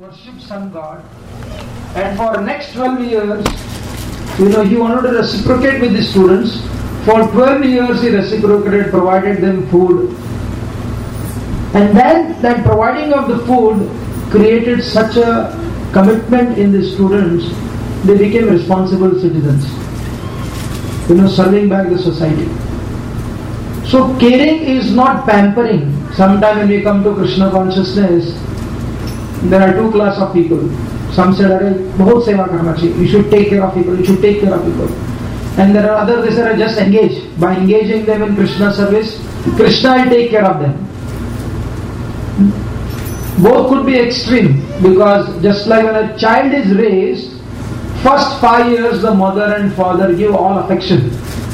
worship sun god, and for next 12 years, he wanted to reciprocate with the students. For 12 years he reciprocated, provided them food. And then that providing of the food created such a commitment in the students, they became responsible citizens, serving back the society. So caring is not pampering. Sometimes when we come to Krishna consciousness, there are two classes of people. Some said, bahut seva karna chahiye. You should take care of people. You should take care of people. And there are others, they said, just engage. By engaging them in Krishna service, Krishna will take care of them. Both could be extreme, because just like when a child is raised, first 5 years the mother and father give all affection.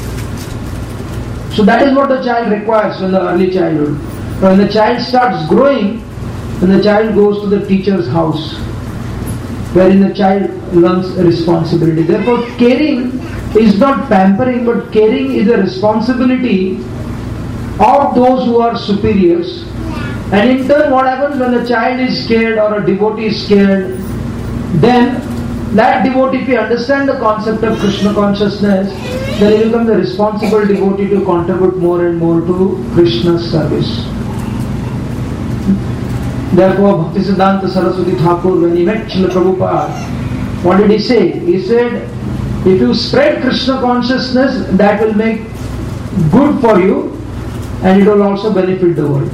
So that is what the child requires in the early childhood. When the child starts growing, when the child goes to the teacher's house, wherein the child learns responsibility. Therefore, caring is not pampering, but caring is a responsibility of those who are superiors. And in turn, what happens when the child is scared or a devotee is scared, then that devotee, if he understands the concept of Krishna consciousness, then he becomes a responsible devotee to contribute more and more to Krishna's service. Therefore, Bhaktisiddhanta Saraswati Thakur, when he met Srila Prabhupada, what did he say? He said, if you spread Krishna consciousness, that will make good for you and it will also benefit the world.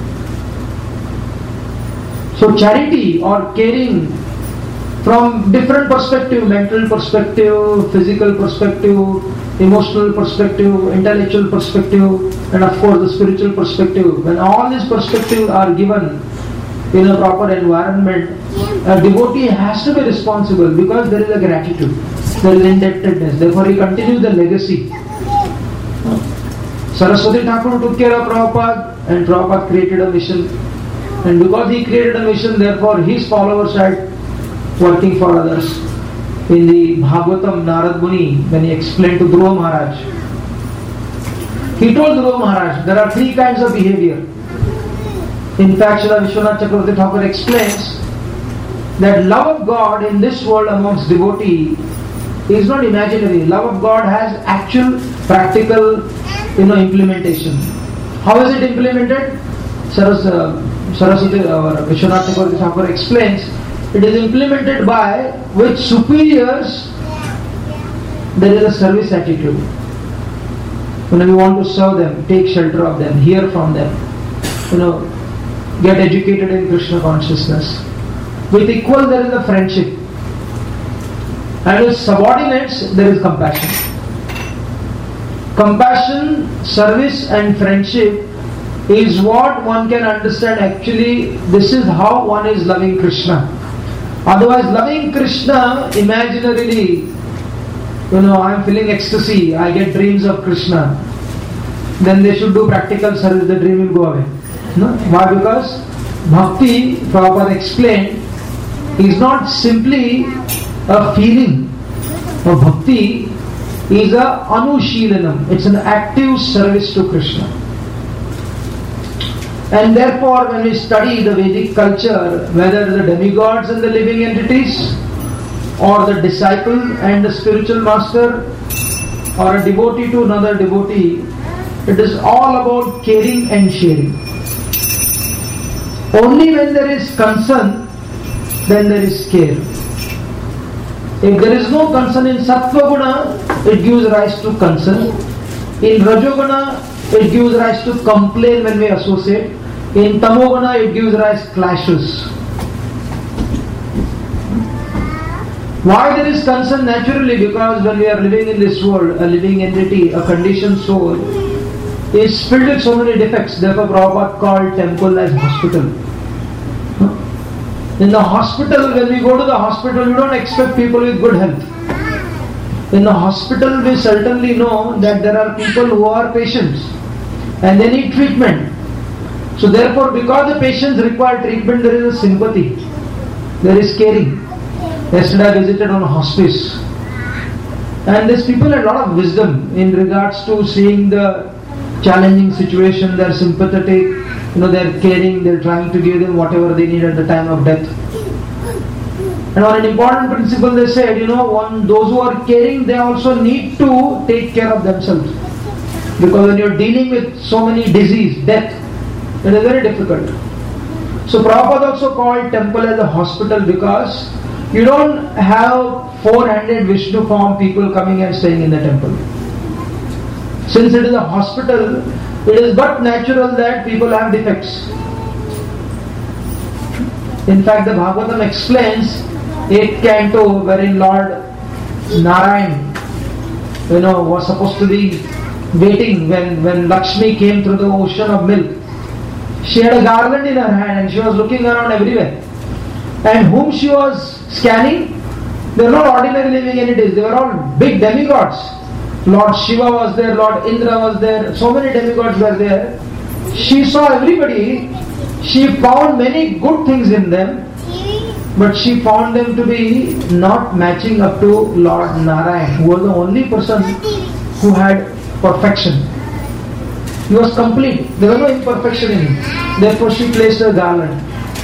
So charity or caring from different perspective, mental perspective, physical perspective, emotional perspective, intellectual perspective, and of course the spiritual perspective. When all these perspectives are given in a proper environment, a devotee has to be responsible because there is a gratitude, there is indebtedness. Therefore he continues the legacy. Saraswati Thakur took care of Prabhupada, and Prabhupada created a mission. And because he created a mission, therefore his followers started working for others. In the Bhagavatam, Narad Muni, when he explained to Dhruva Maharaj, he told Dhruva Maharaj, there are three kinds of behavior. In fact, Srila Vishwanath Chakravarti Thakur explains that love of God in this world amongst devotees is not imaginary. Love of God has actual, practical, implementation. How is it implemented? Saraswati Vishwanath Chakravarti Thakur explains, it is implemented by with superiors there is a service attitude. When we want to serve them, take shelter of them, hear from them, get educated in Krishna consciousness. With equal there is a friendship, and with subordinates there is compassion. Compassion, service and friendship is what one can understand. Actually, this is how one is loving Krishna. Otherwise, loving Krishna imaginarily, I am feeling ecstasy, I get dreams of Krishna, then they should do practical service, the dream will go away. No? Why? Because Bhakti, Prabhupada explained, is not simply a feeling. Bhakti is a anushilanam, it's an active service to Krishna. And therefore, when we study the Vedic culture, whether the demigods and the living entities, or the disciple and the spiritual master, or a devotee to another devotee, it is all about caring and sharing. Only when there is concern, then there is care. If there is no concern in Sattva Guna, it gives rise to concern. In Rajoguna, it gives rise to complaint when we associate. In Tamoguna, it gives rise to clashes. Why there is concern? Naturally, because when we are living in this world, a living entity, a conditioned soul, is filled with so many defects. Therefore, Prabhupada called temple as hospital. In the hospital, when we go to the hospital, we don't expect people with good health. In the hospital, we certainly know that there are people who are patients and they need treatment. So therefore, because the patients require treatment, there is a sympathy, there is caring. Yesterday I visited on a hospice, and these people had a lot of wisdom in regards to seeing the challenging situation. They are sympathetic, they are caring, they are trying to give them whatever they need at the time of death. And on an important principle they said, those who are caring, they also need to take care of themselves. Because when you're dealing with so many disease, death, it is very difficult. So Prabhupada also called temple as a hospital because you don't have 400 Vishnu form people coming and staying in the temple. Since it is a hospital, it is but natural that people have defects. In fact, the Bhagavatam explains 8th canto wherein Lord Narayan was supposed to be waiting when Lakshmi came through the ocean of milk. She had a garland in her hand and she was looking around everywhere. And whom she was scanning, they were not ordinary living entities, they were all big demigods. Lord Shiva was there, Lord Indra was there, so many demigods were there. She saw everybody, she found many good things in them, but she found them to be not matching up to Lord Narayan, who was the only person who had perfection. He was complete. There was no imperfection in him. Therefore she placed a garland.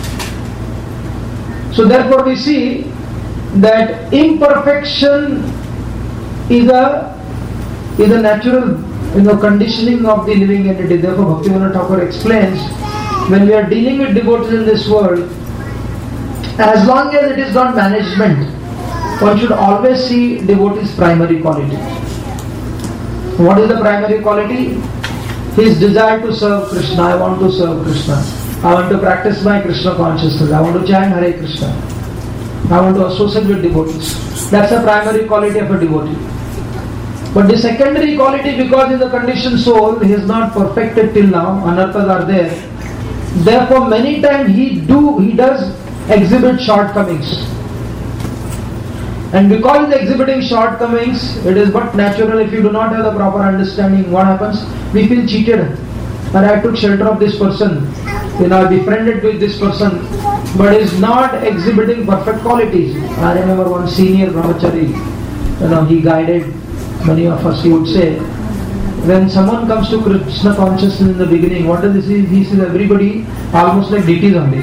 So therefore we see that imperfection is a natural conditioning of the living entity. Therefore Bhaktivinoda Thakur explains, when we are dealing with devotees in this world, as long as it is not management, one should always see devotee's primary quality. What is the primary quality? His desire to serve Krishna. I want to serve Krishna. I want to practice my Krishna consciousness. I want to chant Hare Krishna. I want to associate with devotees. That's the primary quality of a devotee. But the secondary quality, because in the conditioned soul, he is not perfected till now, anarthas are there. Therefore, many times he does exhibit shortcomings. And because he is exhibiting shortcomings, it is but natural. If you do not have the proper understanding, what happens? We feel cheated. And I took shelter of this person. I befriended with this person, but is not exhibiting perfect qualities. I remember one senior brahmachari, he guided many of us. He would say, when someone comes to Krishna consciousness in the beginning, what does he see? He sees everybody almost like deities only.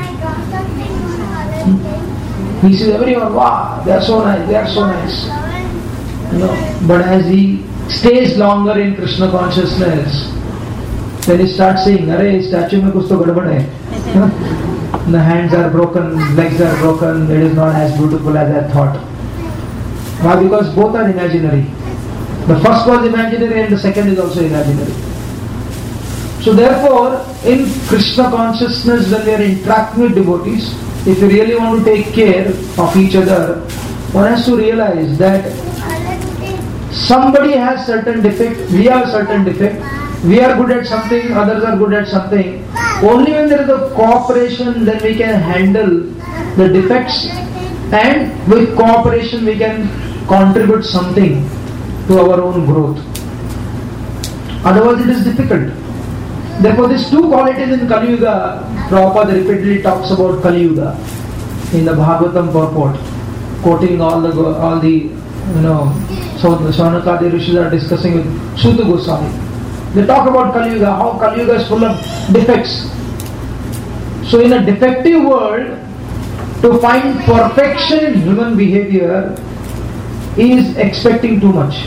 He sees everyone, wow, they are so nice, they are so nice. But as he stays longer in Krishna consciousness, then he starts saying, "Arey, statue mein kuch to gadbad hai." The hands are broken, legs are broken, it is not as beautiful as I thought. Why? Because both are imaginary. The first was imaginary and the second is also imaginary. So therefore, in Krishna consciousness, when we are interacting with devotees, if you really want to take care of each other, one has to realize that somebody has certain defect, we have certain defect, we are good at something, others are good at something. Only when there is a cooperation, then we can handle the defects, and with cooperation we can contribute something to our own growth. Otherwise it is difficult. Therefore these two qualities in Kali Yuga, Prabhupada repeatedly talks about Kali Yuga in the Bhagavatam purport, quoting all the so the Saunakadi Rishis are discussing with Suta Goswami. They talk about Kali Yuga, how Kali Yuga is full of defects. So in a defective world, to find perfection in human behavior is expecting too much.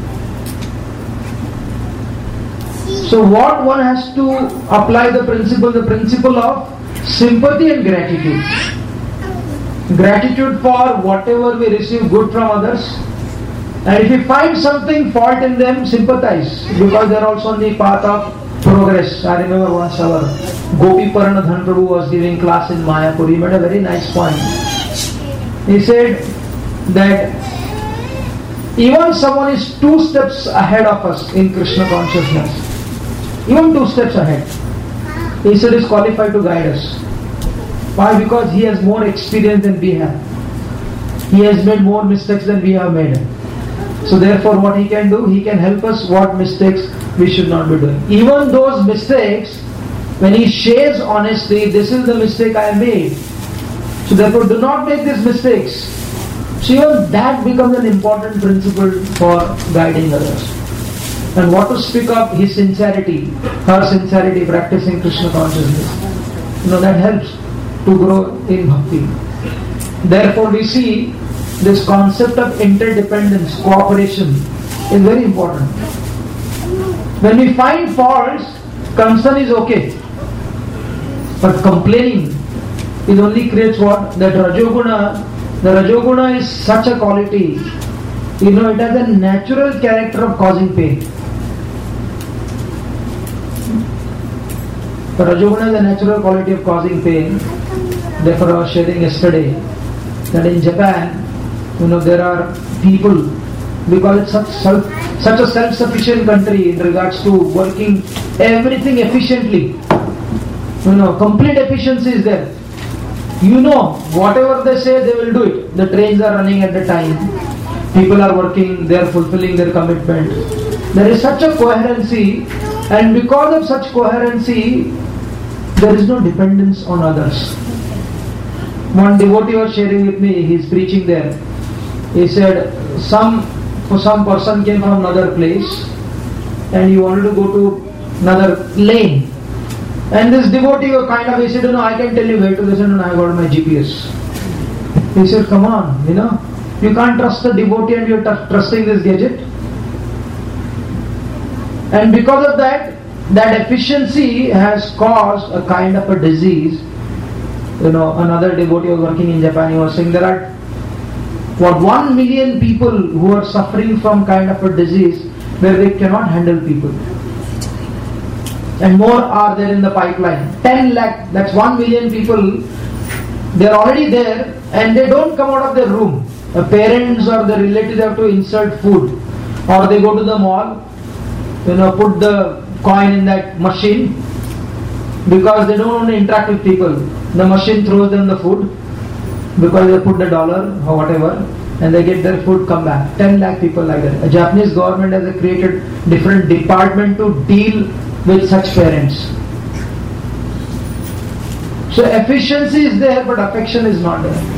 So what one has to apply the principle of sympathy and gratitude. Gratitude for whatever we receive good from others. And if you find something fault in them, sympathize, because they are also on the path of progress. I remember once our Gopi Paranadhan Prabhu was giving class in Mayapur. He made a very nice point. He said that even someone is 2 steps ahead of us in Krishna consciousness, even 2 steps ahead, he said is qualified to guide us. Why? Because he has more experience than we have. He has made more mistakes than we have made. So therefore what he can do, he can help us what mistakes we should not be doing. Even those mistakes, when he shares honestly, this is the mistake I made. So therefore do not make these mistakes. So even that becomes an important principle for guiding others. And what to speak of his sincerity, her sincerity, practicing Krishna consciousness. That helps to grow in bhakti. Therefore we see this concept of interdependence, cooperation is very important. When we find faults, concern is okay. But complaining, it only creates what? That Rajoguna. The Rajoguna is such a quality. It has a natural character of causing pain. The Rajoguna is a natural quality of causing pain. Therefore, I was sharing yesterday that in Japan, there are people, because it's such a self-sufficient country in regards to working everything efficiently. Complete efficiency is there. Whatever they say, they will do it. The trains are running at the time. People are working, they are fulfilling their commitment. There is such a coherency, and because of such coherency, there is no dependence on others. One devotee was sharing with me, he is preaching there. He said, some person came from another place and he wanted to go to another lane. And this devotee he said, I can tell you where to listen, and I got my GPS. He said, come on, you can't trust the devotee and you're trusting this gadget. And because of that efficiency has caused a kind of a disease. Another devotee was working in Japan, he was saying there are 1 million people who are suffering from kind of a disease where they cannot handle people. And more are there in the pipeline. 10 lakh, that's 1 million people, they are already there and they don't come out of their room. The parents or the relatives have to insert food, or they go to the mall, put the coin in that machine, because they don't want to interact with people. The machine throws them the food because they put the dollar or whatever, and they get their food, come back. 10 lakh people like that. A Japanese government has created different department to deal with such parents. So efficiency is there, but affection is not there.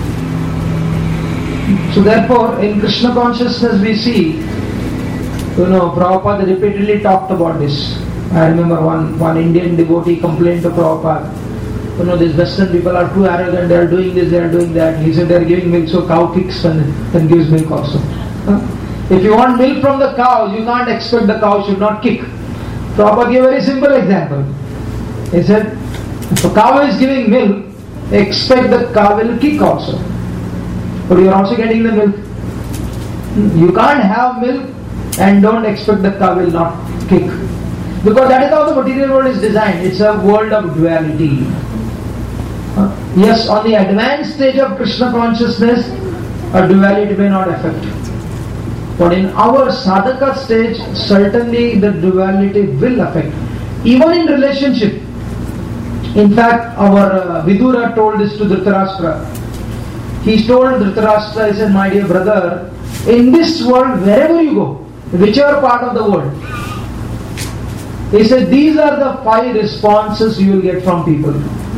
So therefore, in Krishna consciousness we see, Prabhupada repeatedly talked about this. I remember one Indian devotee complained to Prabhupada, these Western people are too arrogant, they are doing this, they are doing that. He said they are giving milk, so cow kicks and gives milk also. If you want milk from the cow, you can't expect the cow should not kick. Prabhupada gave a very simple example. He said, if a cow is giving milk, expect the cow will kick also. But you are also getting the milk. You can't have milk and don't expect the cow will not kick. Because that is how the material world is designed. It's a world of duality. Yes, on the advanced stage of Krishna consciousness, a duality may not affect. But in our sadhaka stage, certainly the duality will affect. Even in relationship. In fact, our Vidura told this to Dhritarashtra. He told Dhritarashtra, he said, my dear brother, in this world, wherever you go, whichever part of the world, he said, these are the 5 responses you will get from people.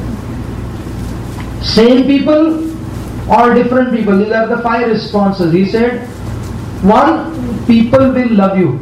Same people or different people. These are the 5 responses. He said, 1, people will love you.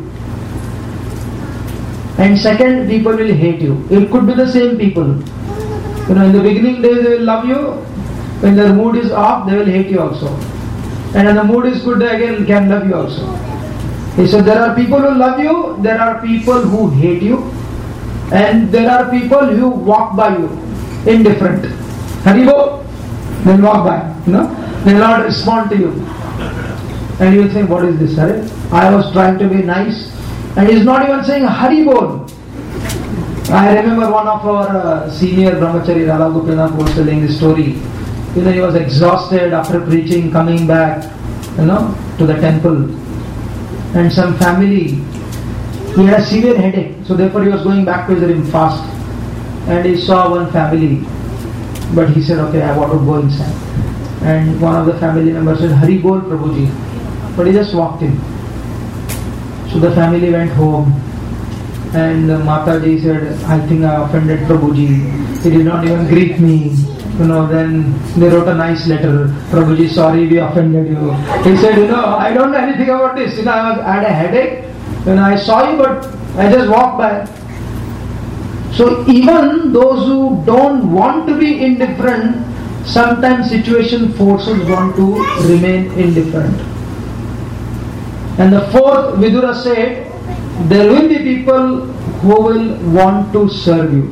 And 2nd, people will hate you. It could be the same people. In the beginning days they will love you. When their mood is off, they will hate you also. And when the mood is good, they again can love you also. He said, there are people who love you, there are people who hate you, and there are people who walk by you, indifferent. Haribo, they'll walk by, they'll not respond to you. And you will think, what is this, Hari? I was trying to be nice, and he's not even saying Haribol. I remember one of our senior brahmachari, Radha Gopinath, was telling this story. He was exhausted after preaching, coming back, to the temple. And some family, he had a severe headache, so therefore he was going back to his room fast. And he saw one family, but he said, okay, I want to go inside. And one of the family members said, Hari Bol Prabhuji. But he just walked in. So the family went home. And Mataji said, I think I offended Prabhuji. He did not even greet me. Then they wrote a nice letter. Prabhuji, sorry we offended you. He said, I don't know anything about this. I had a headache. I saw you, but I just walked by. So even those who don't want to be indifferent, sometimes situation forces one to remain indifferent. And the fourth, Vidura said, there will be people who will want to serve you.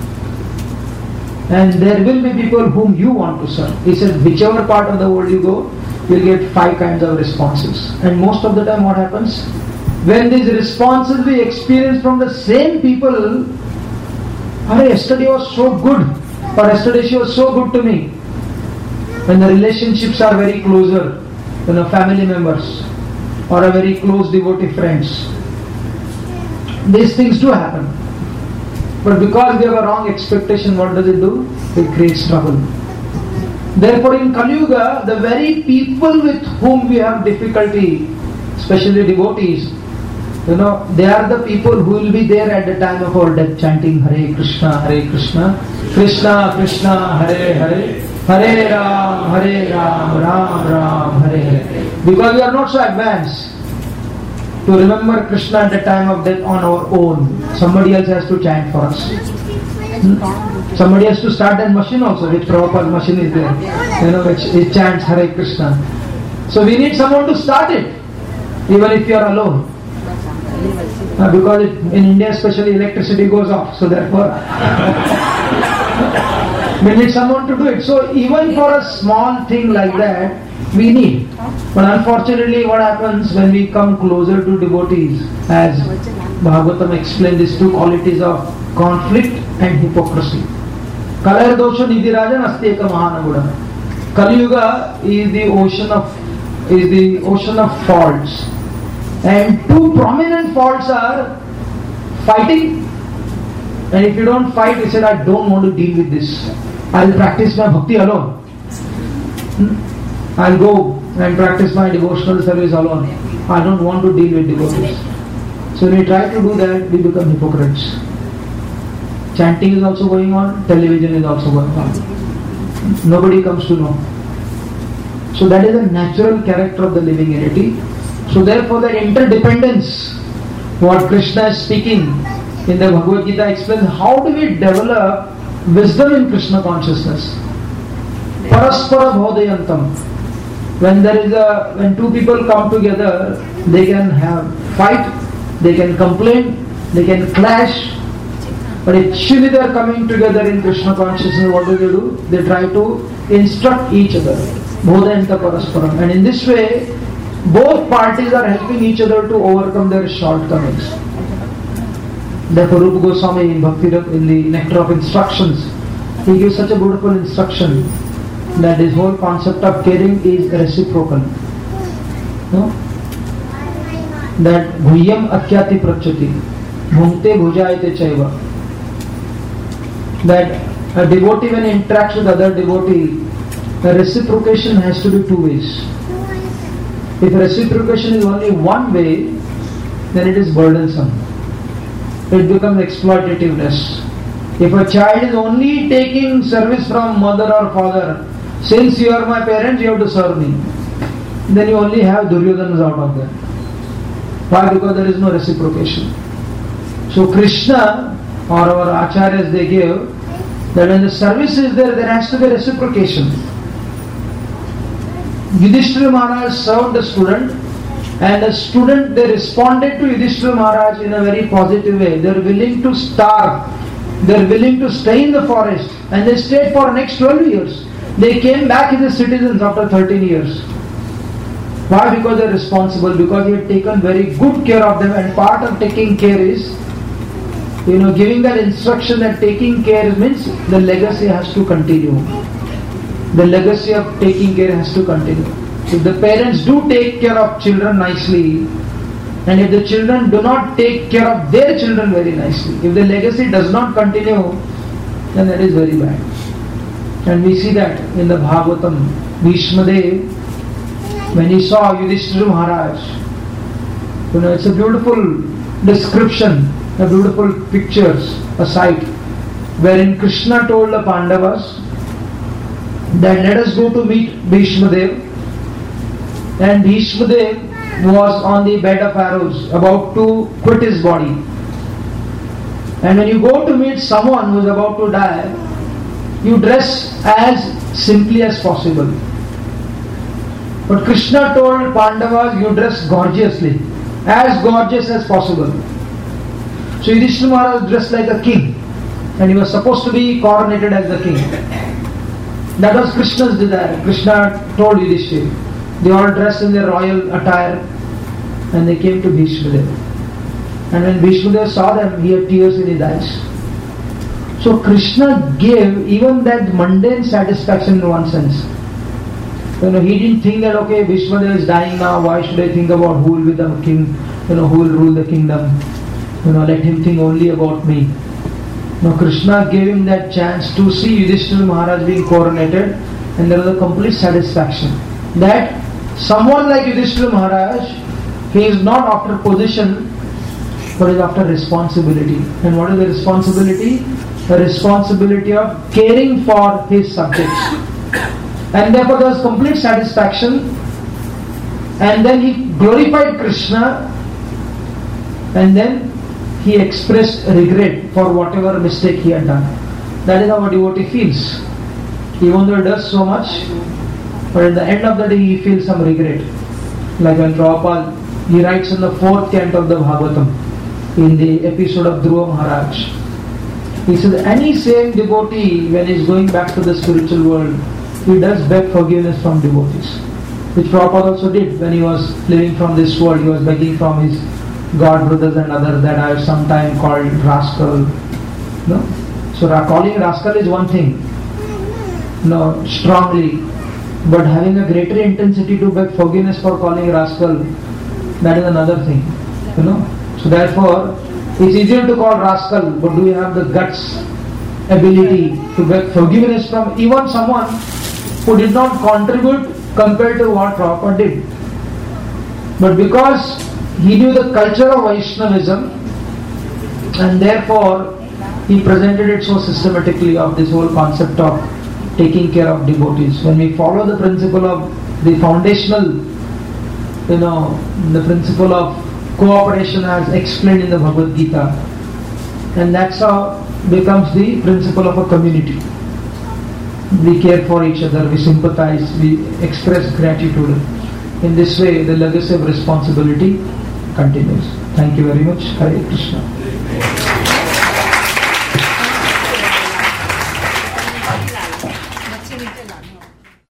And there will be people whom you want to serve. He said, whichever part of the world you go, you'll get 5 kinds of responses. And most of the time what happens? When these responses we experience from the same people, yesterday was so good, or yesterday she was so good to me. When the relationships are very closer, family members, or a very close devotee friends, these things do happen. But because we have a wrong expectation, what does it do? It creates trouble. Therefore in Kali Yuga, the very people with whom we have difficulty, especially devotees, they are the people who will be there at the time of our death chanting Hare Krishna, Krishna Krishna, Hare Hare, Hare Ram, Ram Ram, Hare Hare. Because we are not so advanced to remember Krishna at the time of death on our own. Somebody else has to chant for us. Somebody has to start that machine also, which Prabhupada's machine is there, which it chants Hare Krishna. So we need someone to start it, even if you are alone. Because in India especially electricity goes off, so therefore we need someone to do it. So even for a small thing like that, we need. But unfortunately what happens when we come closer to devotees, as Bhagavatam explained, these 2 qualities of conflict and hypocrisy. Kalayar dosha nidhirajan asti eka mahanaguna. Kali Yuga is the ocean of faults. And 2 prominent faults are fighting. And if you don't fight, he said, I don't want to deal with this. I'll practice my bhakti alone. I'll go and practice my devotional service alone. I don't want to deal with devotees. So when we try to do that, we become hypocrites. Chanting is also going on, television is also going on. Nobody comes to know. So that is a natural character of the living entity. So therefore the interdependence, what Krishna is speaking in the Bhagavad Gita explains, how do we develop wisdom in Krishna consciousness? Paraspara bhodayantam. When 2 people come together, they can have fight, they can complain, they can clash, but actually they are coming together in Krishna consciousness. What do? They try to instruct each other. Bodhayanta parasparam. And in this way, both parties are helping each other to overcome their shortcomings. Therefore Rupa Goswami in Bhakti in the Nectar of Instructions, he gives such a beautiful instruction that this whole concept of caring is reciprocal. No? That bhuyam akyati prachyati, bhungte bhujayate chaiva. That a devotee when interacts with other devotee, the reciprocation has to be 2 ways. If reciprocation is only one way, then it is burdensome. It becomes exploitativeness. If a child is only taking service from mother or father, since you are my parents, you have to serve me, then you only have Duryodhanas out of that. Why? Because there is no reciprocation. So Krishna or our acharyas, they give that when the service is there, there has to be reciprocation. Yudhishthira Maharaj served the student, and the student, they responded to Yudhishthira Maharaj in a very positive way. They are willing to starve, they are willing to stay in the forest, and they stayed for the next 12 years. They came back as citizens after 13 years. Why? Because they are responsible, because he had taken very good care of them, and part of taking care is, giving that instruction that taking care means the legacy has to continue. The legacy of taking care has to continue. If the parents do take care of children nicely, and if the children do not take care of their children very nicely, if the legacy does not continue, then that is very bad. And we see that in the Bhagavatam, Bhishmadev, when he saw Yudhishthira Maharaj, it's a beautiful description, a beautiful pictures, a sight, wherein Krishna told the Pandavas that let us go to meet Bhishmadev, and Bhishmadev was on the bed of arrows, about to quit his body. And when you go to meet someone who is about to die, you dress as simply as possible. But Krishna told Pandavas, you dress gorgeously, as gorgeous as possible. So Yudhishthira Maharaj dressed like a king, and he was supposed to be coronated as the king. That was Krishna's desire. Krishna told Yudhishthira. They all dressed in their royal attire, and they came to Bhishmadev. And when Bhishmadev saw them, he had tears in his eyes. So Krishna gave even that mundane satisfaction in one sense. He didn't think that, okay, Bhishmadev is dying now, why should I think about who will be the king, who will rule the kingdom. Let him think only about me. Now Krishna gave him that chance to see Yudhishthira Maharaj being coronated, and there was a complete satisfaction that someone like Yudhishthira Maharaj, he is not after position, but is after responsibility. And what is the responsibility? The responsibility of caring for his subjects. And therefore there was complete satisfaction. And then he glorified Krishna, and then he expressed regret for whatever mistake he had done. That is how a devotee feels. Even though he does so much, but at the end of the day he feels some regret. Like when Prabhupada, he writes in the 4th canto of the Bhagavatam, in the episode of Dhruva Maharaj, he says, any sane devotee, when he is going back to the spiritual world, he does beg forgiveness from devotees. Which Prabhupada also did when he was living from this world. He was begging from his God brothers and others that I have sometime called rascal. So calling rascal is one thing, strongly, but having a greater intensity to beg forgiveness for calling rascal, that is another thing. So therefore, it's easier to call rascal, but do you have the guts, ability to beg forgiveness from even someone who did not contribute compared to what Prabhupada did? But because he knew the culture of Vaishnavism, and therefore he presented it so systematically of this whole concept of taking care of devotees. When we follow the principle of the foundational, the principle of cooperation as explained in the Bhagavad Gita, and that's how becomes the principle of a community. We care for each other, we sympathize, we express gratitude. In this way, the legacy of responsibility continues. Thank you very much. Hare Krishna.